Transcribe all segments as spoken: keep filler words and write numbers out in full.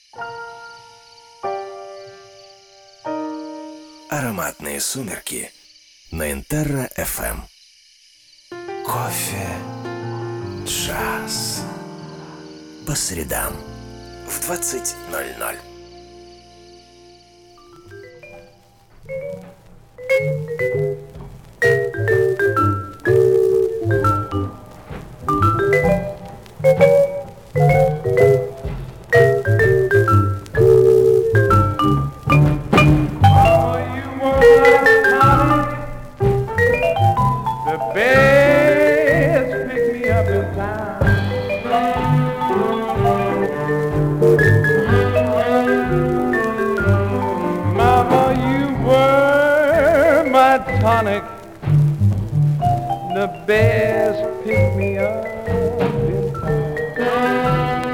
Ароматные сумерки на Интерра эф эм. Кофе джаз. По средам в двадцать ноль ноль. Tonic, the best pick me up in time.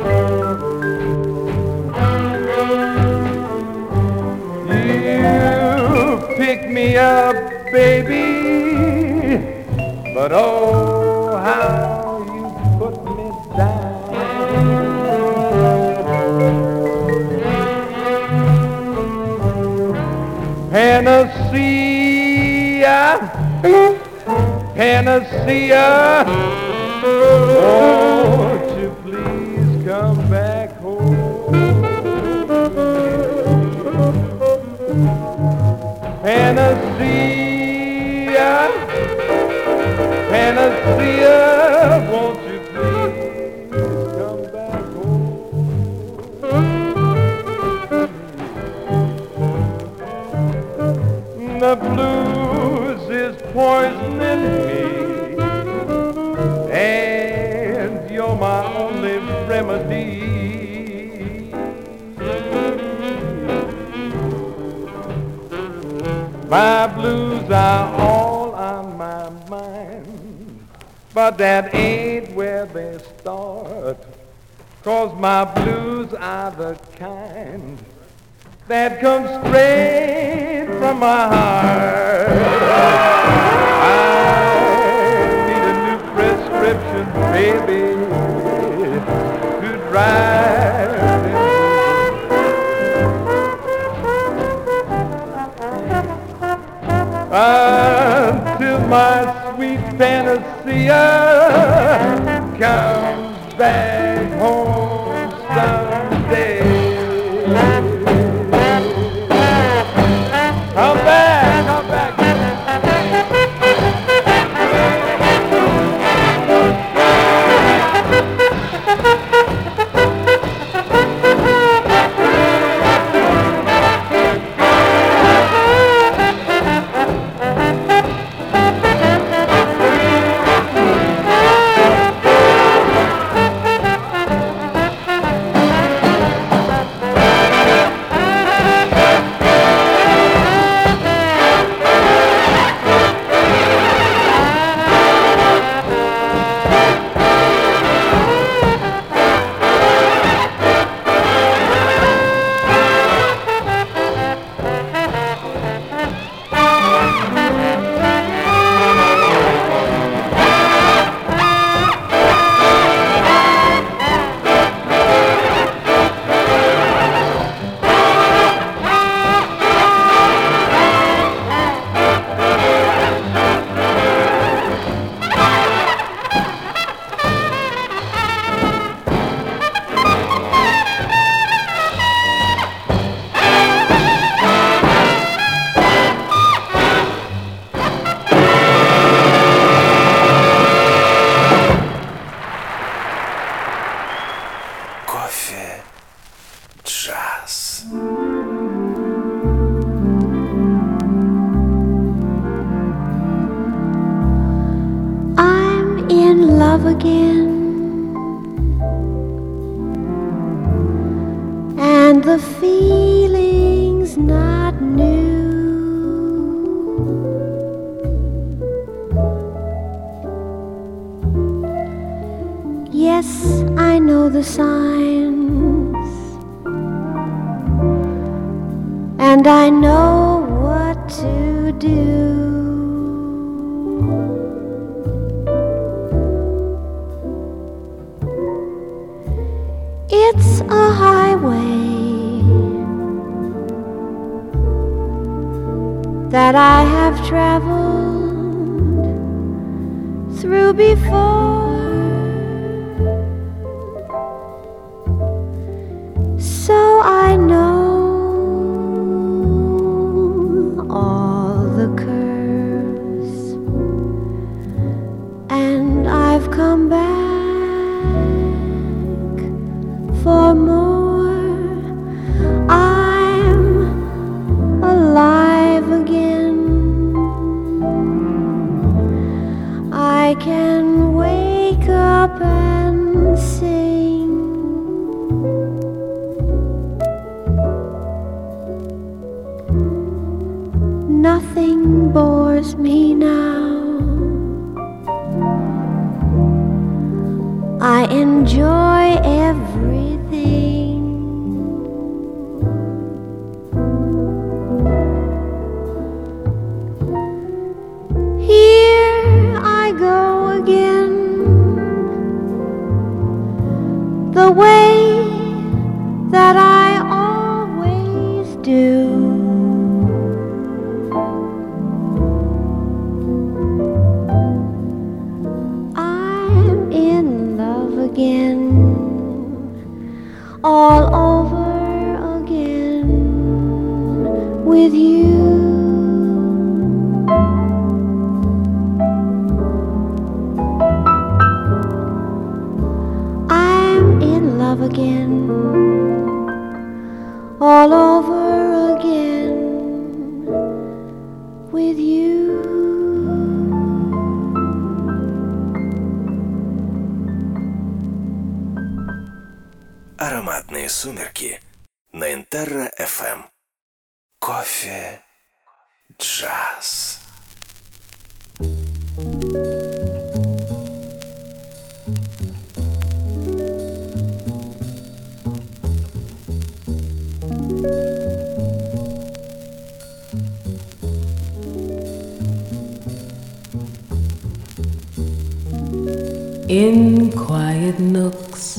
You pick me up, baby, but oh, how you put me down. Hennessy, Panacea, won't you please come back home? Panacea, Panacea, won't you please come back home? The blues is poisoning me, and you're my only remedy. My blues are all on my mind, but that ain't where they start, 'cause my blues are the kind that come straight from my heart. I need a new prescription, baby, to drive in. Until my sweet Panacea comes back home someday. Come back, come back. And the feeling's not new. Yes, I know the signs, and I know what to do. It's a highway that I have traveled through before. So I know all the curves, and I've come back for more. I'm alive again. I can wake up and sing. Nothing bores me now. I enjoy everything. Here I go again, the way that I always do. I'm in love again, all over again with you. I'm in love again, all over again with you. Ароматные сумерки на Интерра эф эм. Кофе джаз. In quiet nooks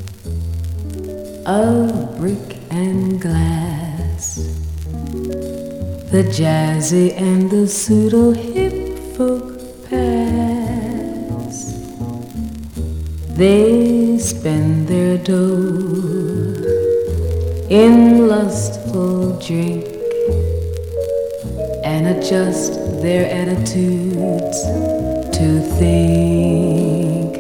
of brick and glass, the jazzy and the pseudo-hip folk pass. They spend their dough in lustful drink and adjust their attitudes to think,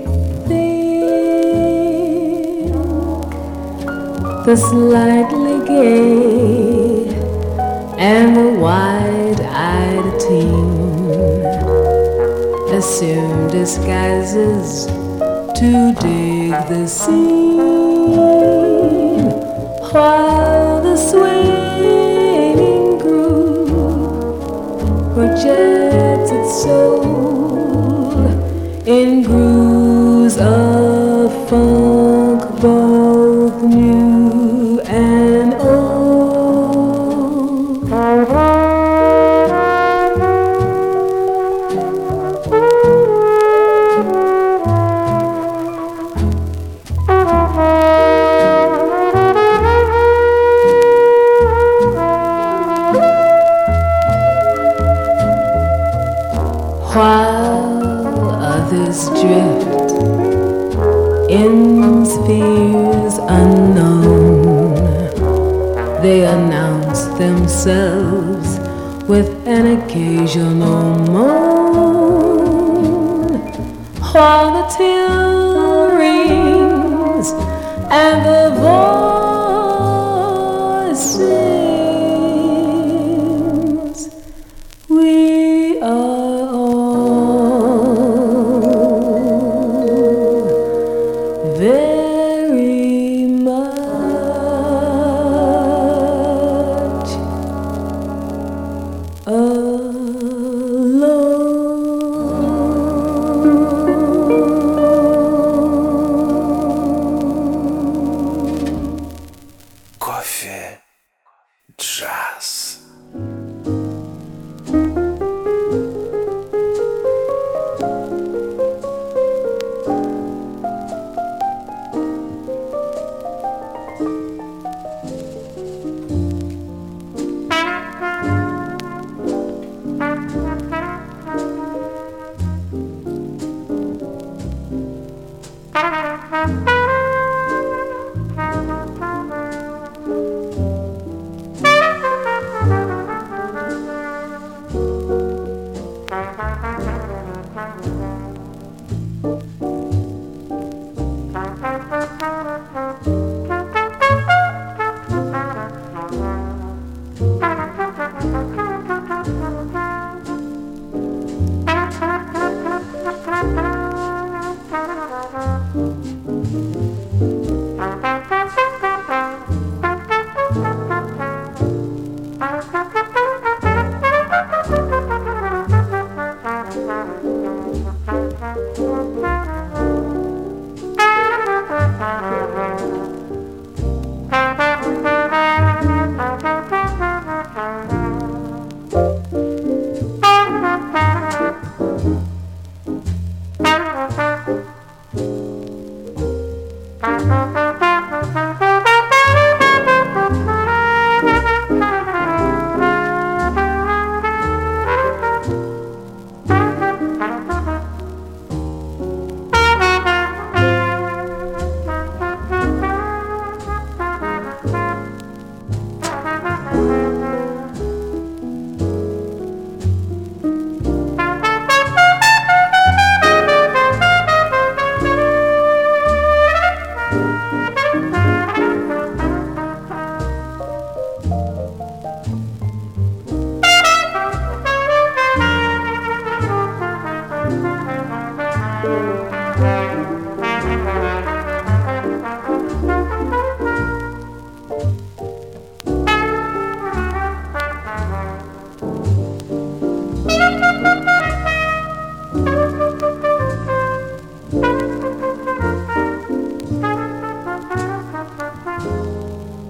think. The slightly gay and the wide-eyed teen assume disguises to dig the scene, while the swaying groove projects its soul in grooves of funk, both new and old. While others drift in spheres unknown, they announce themselves with an occasional moan, while the till rings and the voice sings. We are all very much alone. Кофе джаз.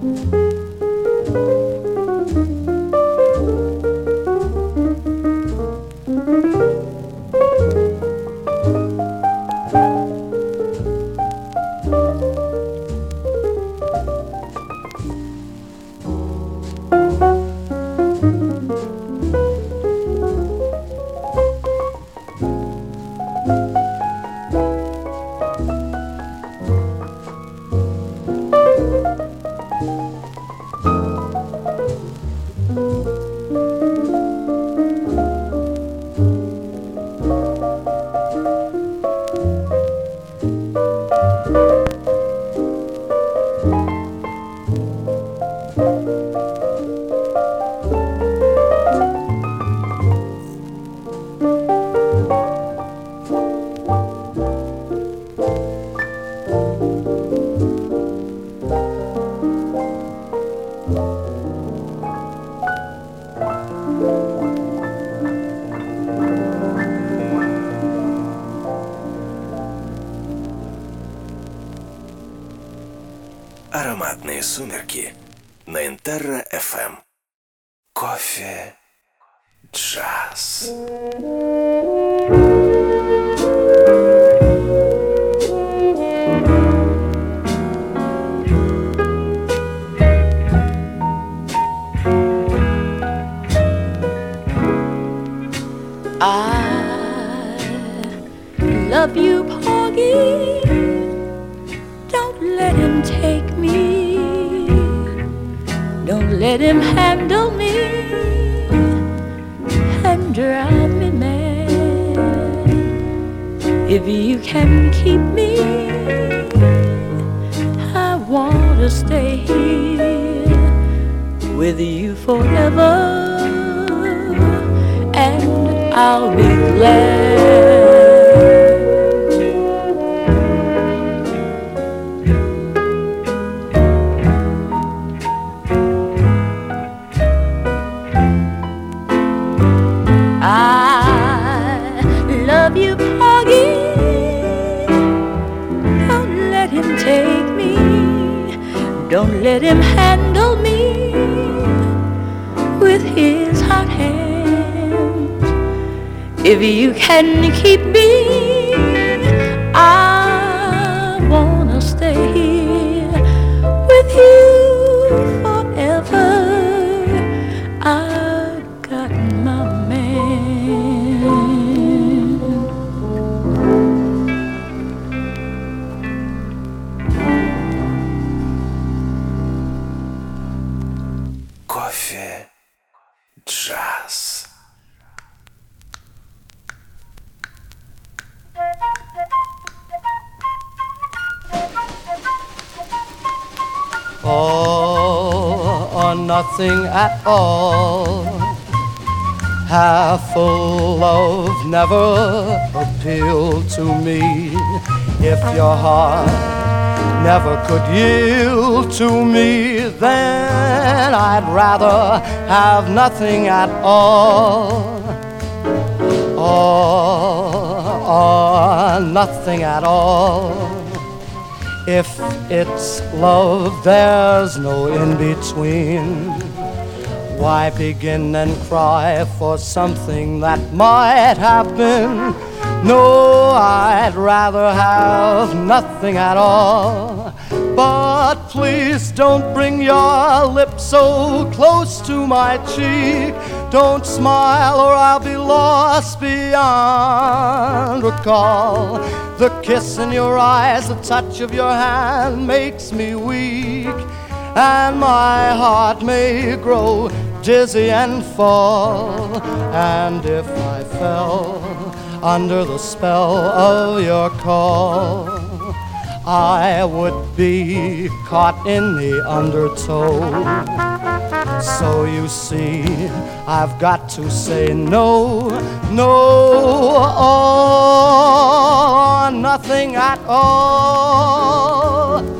Ароматные сумерки на Интерра эф эм. Кофе джаз. I love you, Porgy. Don't let him take me. Don't let him handle me and drive me mad. If you can keep me, I want to stay here with you forever, and I'll be glad. I love you, Porgy. Don't let him take me. Don't let him handle me with his hot hands. If you can keep me, I wanna stay here with you forever. I've got my man. Кофе джаз. All or nothing at all. Half full love never appealed to me. If your heart never could yield to me, then I'd rather have nothing at all. Or, or nothing at all. If it's love, there's no in-between. Why begin and cry for something that might have been? No, I'd rather have nothing at all. But please don't bring your lips so close to my cheek. Don't smile or I'll be lost beyond recall. The kiss in your eyes, the touch of your hand makes me weak, and my heart may grow dizzy and fall. And if I fell under the spell of your call, I would be caught in the undertow. So you see, I've got to say no, no, or nothing at all.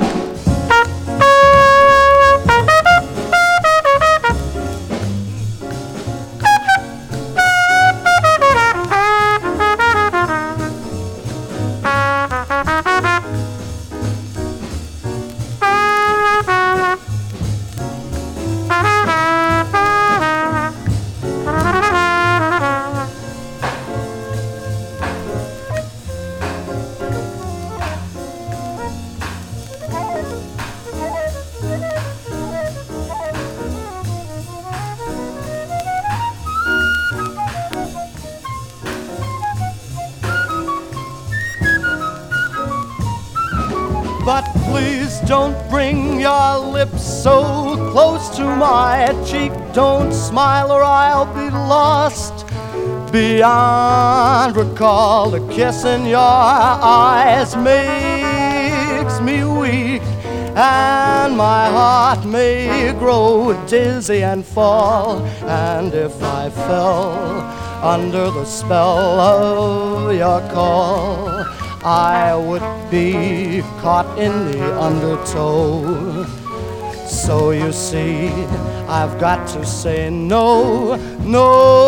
don't bring your lips so close to my cheek. Don't smile or I'll be lost beyond recall. The kiss in your eyes makes me weak, and my heart may grow dizzy and fall. And if I fell under the spell of your call, I would be caught in the undertow. So you see, I've got to say no, no,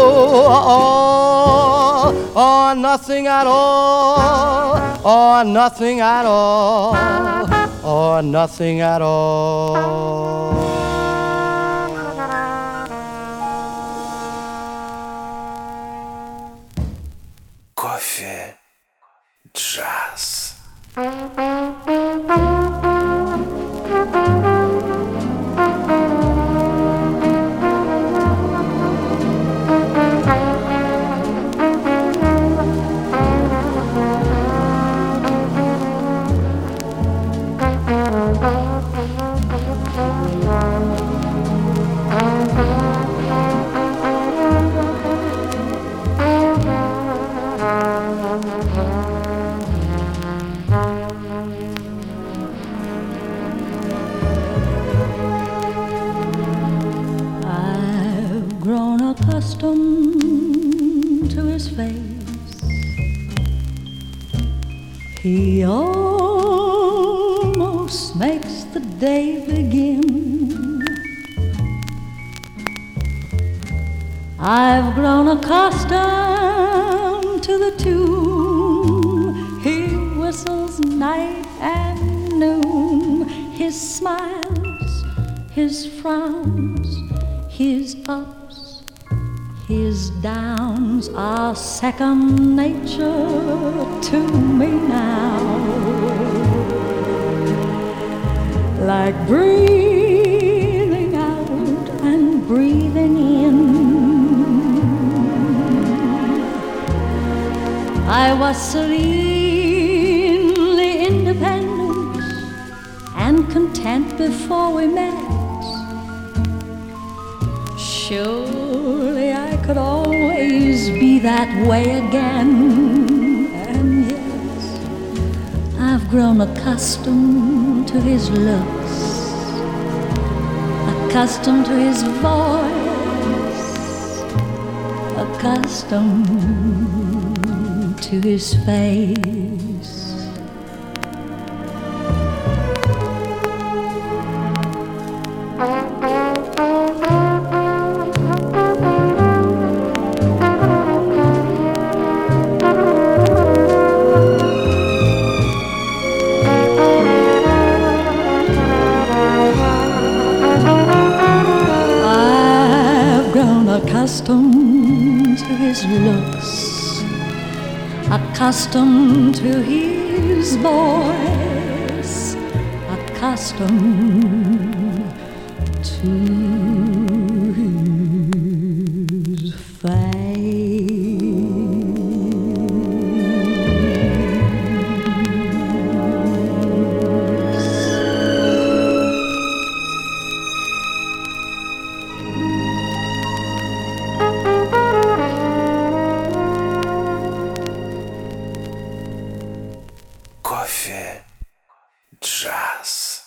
or, or nothing at all, or nothing at all, or nothing at all. Кофе джаз. I've grown accustomed to his face. He almost makes the day begin. I've grown accustomed to the tune he whistles night and noon. His smiles, his frowns, his ups, his downs are second nature to me now. Like breathing out and breathing in. I was serenely independent and content before we met. Surely I could always be that way again. And yes, I've grown accustomed to his looks, accustomed to his voice, accustomed to his face. Accustomed to his looks, accustomed to his voice, accustomed to his face. Кофе джаз.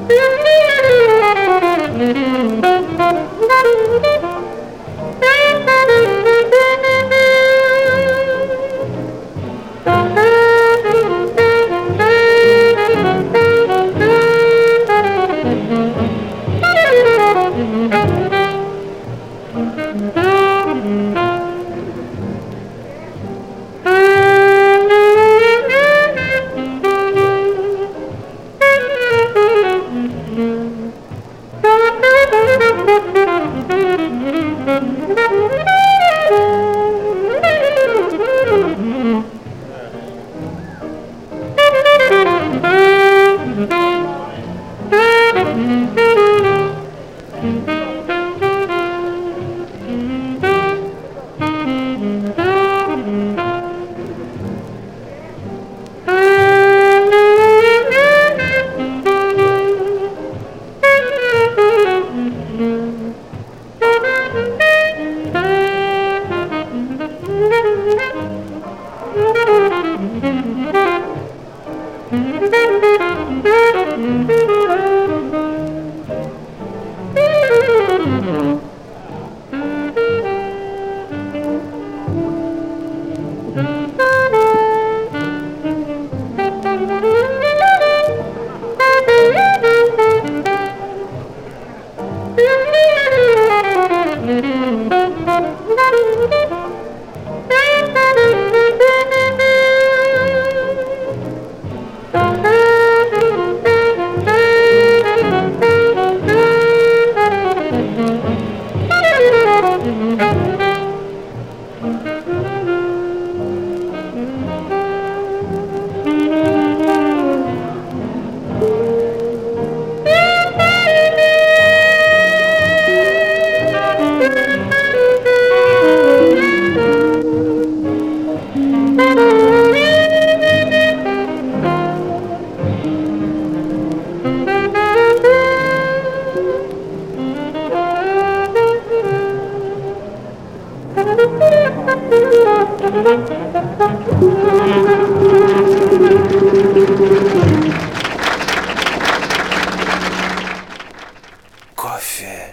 Кофе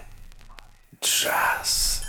джаз.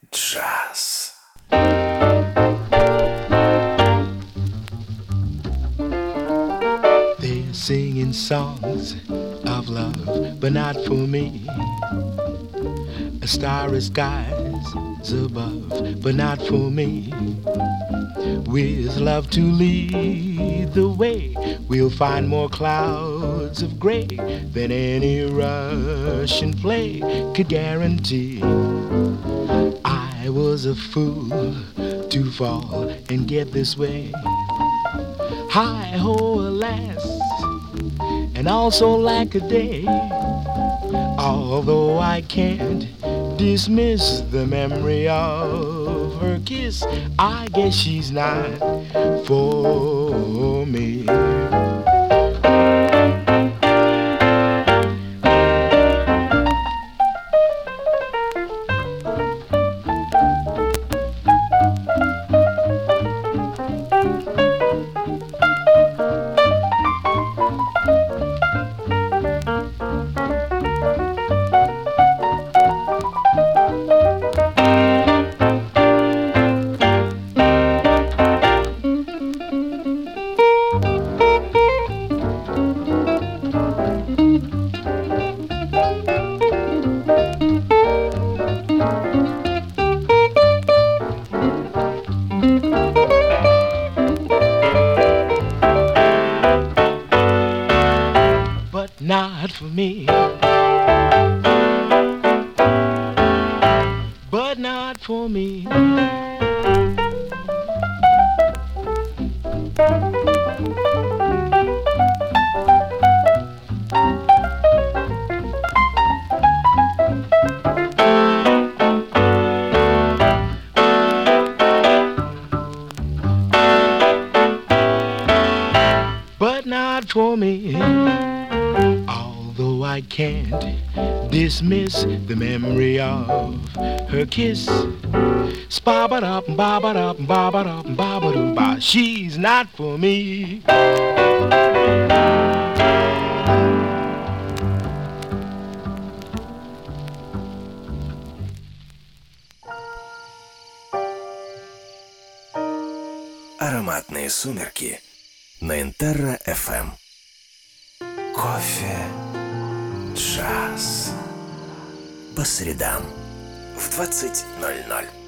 Джаз. They're singing songs of love, but not for me. A starry skies above, but not for me. With love to lead the way, we'll find more clouds of gray than any Russian play could guarantee. I was a fool to fall and get this way. Hi-ho, alas, and also lack a day. Although I can't dismiss the memory of her kiss, I guess she's not for me. Not for me, but not for me. But not for me. Although I can't dismiss the memory of her kiss. Spabba-dop, babba-dop, babba-dop, babba-doo-ba. She's not for me. Ароматные сумерки на Интерра эф эм. Кофе, джаз. По средам в двадцать ноль ноль.